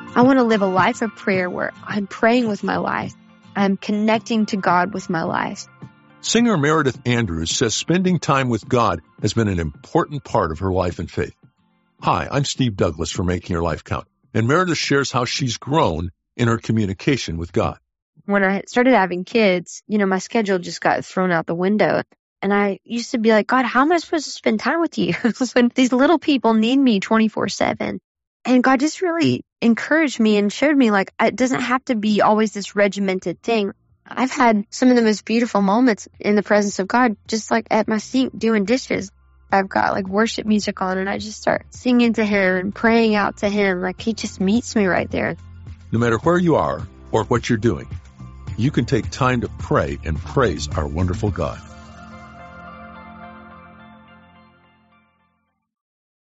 I want to live a life of prayer where I'm praying with my life. I'm connecting to God with my life. Singer Meredith Andrews says spending time with God has been an important part of her life and faith. Hi, I'm Steve Douglas for Making Your Life Count, and Meredith shares how she's grown in her communication with God. When I started having kids, my schedule just got thrown out the window. And I used to be like, God, how am I supposed to spend time with you when these little people need me 24/7? And God just really encouraged me and showed me it doesn't have to be always this regimented thing. I've had some of the most beautiful moments in the presence of God, just at my sink doing dishes. I've got worship music on and I just start singing to him and praying out to him. He just meets me right there. No matter where you are or what you're doing, you can take time to pray and praise our wonderful God.